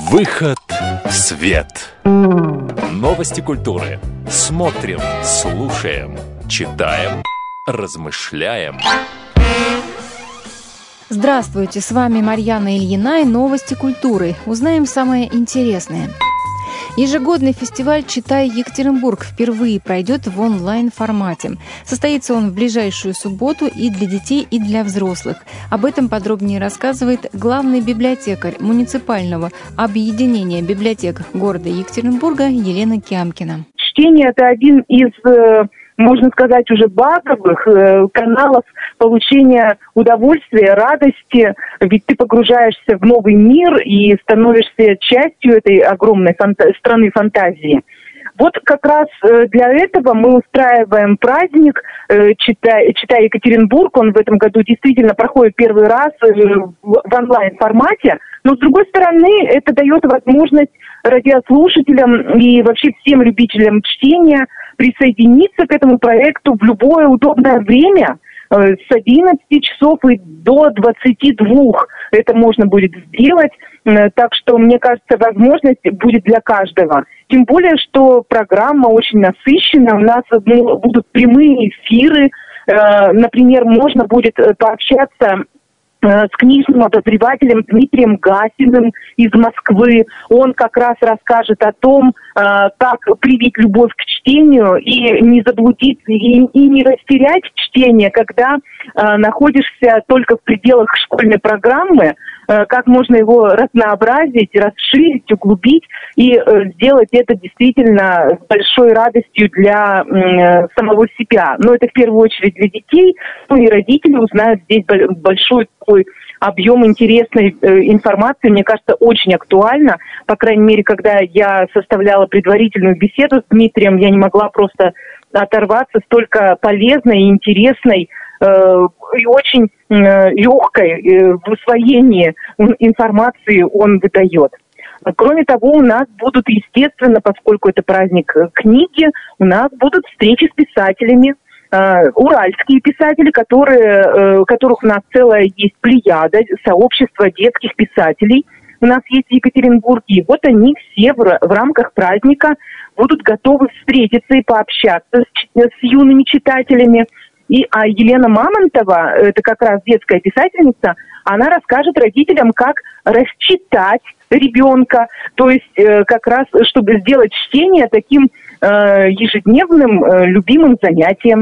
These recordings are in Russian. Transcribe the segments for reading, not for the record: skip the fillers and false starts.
Выход в свет. Новости культуры. Смотрим, слушаем, читаем, размышляем. Здравствуйте, с вами Марьяна Ильина и новости культуры. Узнаем самое интересное. Ежегодный фестиваль «Читай Екатеринбург» впервые пройдет в онлайн-формате. Состоится он в ближайшую субботу и для детей, и для взрослых. Об этом подробнее рассказывает главный библиотекарь муниципального объединения библиотек города Екатеринбурга Елена Кямкина. Чтение – это один из, можно сказать, уже базовых каналов получения удовольствия, радости, ведь ты погружаешься в новый мир и становишься частью этой огромной страны фантазии. Вот как раз для этого мы устраиваем праздник «Читай Екатеринбург». Он в этом году действительно проходит первый раз в онлайн-формате. Но, с другой стороны, это дает возможность радиослушателям и вообще всем любителям чтения присоединиться к этому проекту в любое удобное время. С 11 часов и до 22 это можно будет сделать. Так что, мне кажется, возможность будет для каждого. Тем более, что программа очень насыщенная. У нас будут прямые эфиры. Например, можно будет пообщаться с книжным обозревателем Дмитрием Гасиным из Москвы. Он как раз расскажет о том, как привить любовь к чтению и не заблудиться, и не растерять чтение, когда находишься только в пределах школьной программы, как можно его разнообразить, расширить, углубить и сделать это действительно с большой радостью для самого себя. Но это в первую очередь для детей, ну и родители узнают здесь большой такой объем интересной информации, мне кажется, очень актуально. По крайней мере, когда я составляла предварительную беседу с Дмитрием, я не могла просто оторваться, столько полезной и интересной и очень легкой в усвоении информации он выдает. Кроме того, у нас будут, естественно, поскольку это праздник книги, у нас будут встречи с писателями, уральские писатели, которых у нас целая есть плеяда, сообщество детских писателей у нас есть в Екатеринбурге. И вот они все в рамках праздника будут готовы встретиться и пообщаться с юными читателями. А Елена Мамонтова, это как раз детская писательница, она расскажет родителям, как расчитать ребенка, то есть как раз, чтобы сделать чтение таким ежедневным, любимым занятием.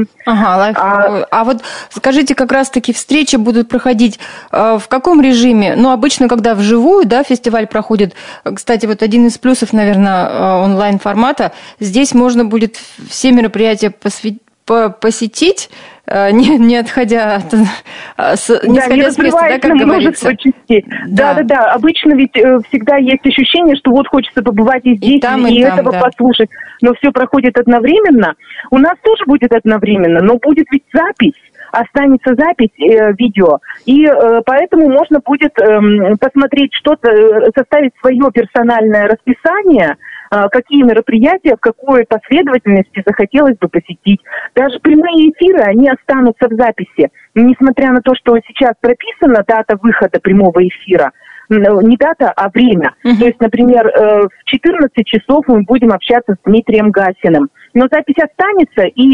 А вот скажите, как раз-таки встречи будут проходить в каком режиме? Ну, обычно, когда вживую, да, фестиваль проходит. Кстати, вот один из плюсов, наверное, онлайн-формата. Здесь можно будет все мероприятия посетить, не отходя с места, да, как говорится. Частей. Да. Обычно ведь всегда есть ощущение, что вот хочется побывать и здесь, и этого послушать. Но все проходит одновременно. У нас тоже будет одновременно, но будет ведь запись. Останется запись видео, и поэтому можно будет посмотреть что-то, составить свое персональное расписание, какие мероприятия, в какой последовательности захотелось бы посетить. Даже прямые эфиры, они останутся в записи. Несмотря на то, что сейчас прописана дата выхода прямого эфира, не дата, а время. То есть, например, в 14 часов мы будем общаться с Дмитрием Гасиным. Но запись останется, и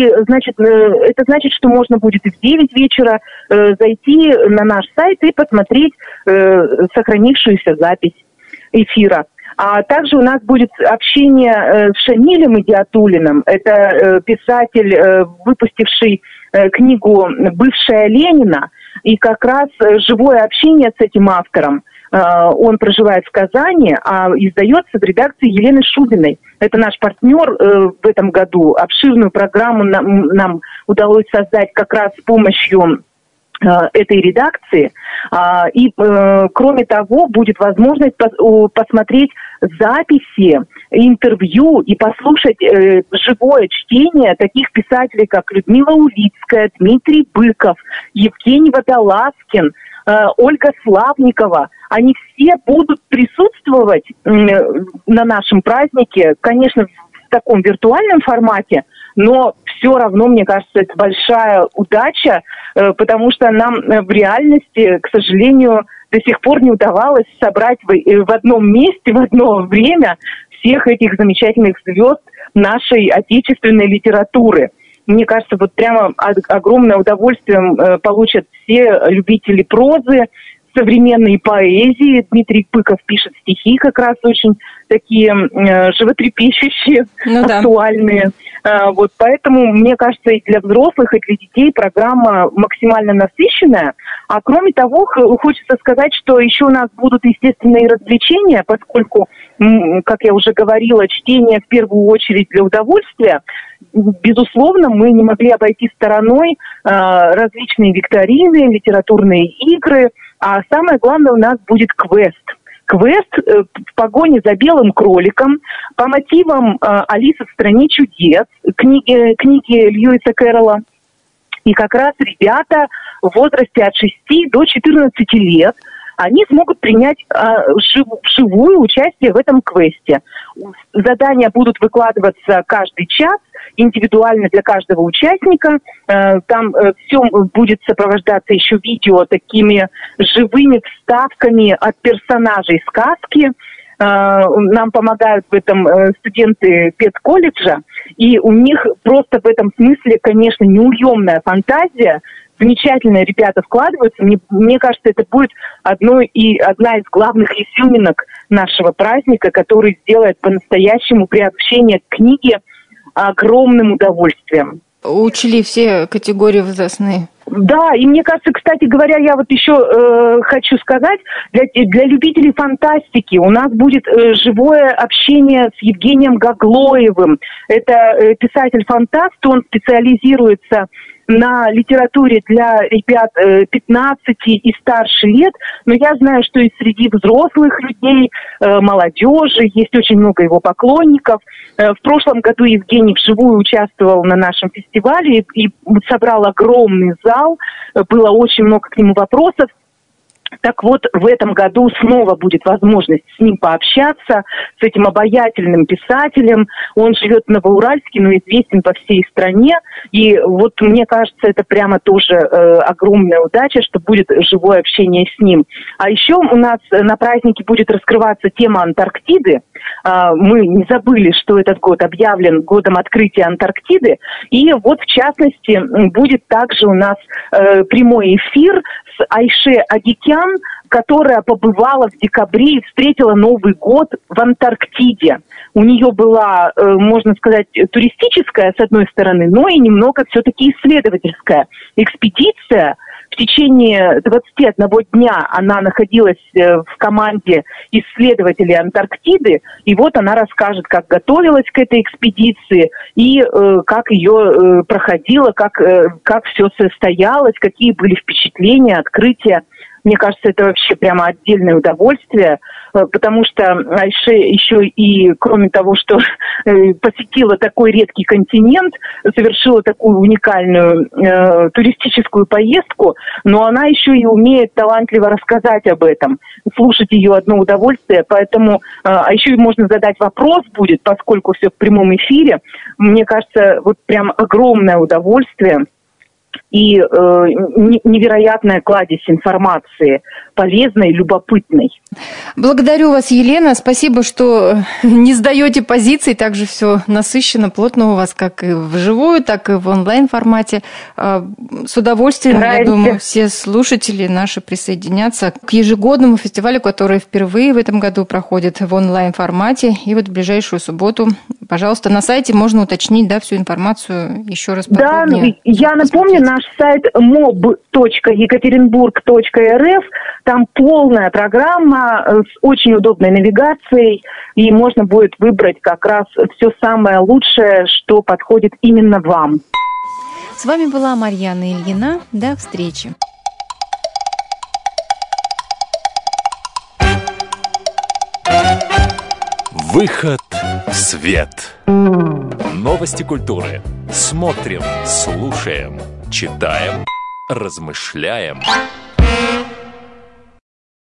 это значит, что можно будет и в 9 вечера зайти на наш сайт и посмотреть сохранившуюся запись эфира. А также у нас будет общение с Шамилем Идиатуллиным. Это писатель, выпустивший книгу «Бывшая Ленина». И как раз живое общение с этим автором. Он проживает в Казани, а издается в редакции Елены Шубиной. Это наш партнер в этом году. Обширную программу нам удалось создать как раз с помощью этой редакции. И, кроме того, будет возможность посмотреть записи, интервью и послушать живое чтение таких писателей, как Людмила Улицкая, Дмитрий Быков, Евгений Водолазкин, Ольга Славникова. Они все будут присутствовать на нашем празднике, конечно, в таком виртуальном формате, но все равно, мне кажется, это большая удача, потому что нам в реальности, к сожалению, до сих пор не удавалось собрать в одном месте, в одно время всех этих замечательных звезд нашей отечественной литературы. Мне кажется, вот прямо огромное удовольствие получат все любители прозы, современной поэзии. Дмитрий Пыков пишет стихи как раз очень такие животрепещущие, актуальные. Вот, поэтому, мне кажется, и для взрослых, и для детей программа максимально насыщенная. А кроме того, хочется сказать, что еще у нас будут естественные развлечения, поскольку, как я уже говорила, чтение в первую очередь для удовольствия. Безусловно, мы не могли обойти стороной различные викторины, литературные игры, а самое главное, у нас будет квест. Квест в погоне за белым кроликом по мотивам «Алисы в стране чудес», книги Льюиса Кэрролла. И как раз ребята в возрасте от 6 до 14 лет, они смогут принять живое участие в этом квесте. Задания будут выкладываться каждый час, индивидуально для каждого участника. Там все будет сопровождаться еще видео такими живыми вставками от персонажей сказки. Нам помогают в этом студенты педколледжа, и у них просто в этом смысле, конечно, неуемная фантазия. Замечательно ребята вкладываются. Мне кажется, это будет одна из главных изюминок нашего праздника, который сделает по-настоящему приобщение к книге огромным удовольствием. Учли все категории возрастные. Да, и мне кажется, кстати говоря, я вот еще хочу сказать, для любителей фантастики у нас будет живое общение с Евгением Гаглоевым. Это писатель-фантаст, он специализируется на литературе для ребят 15 и старше лет, но я знаю, что и среди взрослых людей, молодежи, есть очень много его поклонников. В прошлом году Евгений вживую участвовал на нашем фестивале и собрал огромный зал, было очень много к нему вопросов. Так вот, в этом году снова будет возможность с ним пообщаться, с этим обаятельным писателем. Он живет в Новоуральске, но известен по всей стране. И вот мне кажется, это прямо тоже огромная удача, что будет живое общение с ним. А еще у нас на празднике будет раскрываться тема Антарктиды. Мы не забыли, что этот год объявлен годом открытия Антарктиды. И вот, в частности, будет также у нас прямой эфир с Айше Агикян, которая побывала в декабре и встретила Новый год в Антарктиде. У нее была, можно сказать, туристическая, с одной стороны, но и немного все-таки исследовательская экспедиция. В течение 21 дня она находилась в команде исследователей Антарктиды, и вот она расскажет, как готовилась к этой экспедиции и как ее проходила, как все состоялось, какие были впечатления, открытия. Мне кажется, это вообще прямо отдельное удовольствие, потому что Айше еще и, кроме того, что посетила такой редкий континент, совершила такую уникальную туристическую поездку, но она еще и умеет талантливо рассказать об этом. Слушать ее одно удовольствие, поэтому еще и можно задать вопрос будет, поскольку все в прямом эфире. Мне кажется, вот прям огромное удовольствие. И невероятная кладезь информации, полезной, любопытной. Благодарю вас, Елена. Спасибо, что не сдаете позиций. Также все насыщенно, плотно у вас, как и вживую, так и в онлайн-формате. С удовольствием, я думаю, все слушатели наши присоединятся к ежегодному фестивалю, который впервые в этом году проходит в онлайн-формате. И вот в ближайшую субботу, пожалуйста, на сайте можно уточнить, да, всю информацию еще раз подробнее. Да, я напомню, наш сайт mob.екатеринбург.рф. Там полная программа с очень удобной навигацией, и можно будет выбрать как раз все самое лучшее, что подходит именно вам. С вами была Марьяна Ильина. До встречи. Выход в свет. Новости культуры. Смотрим, слушаем, читаем, размышляем.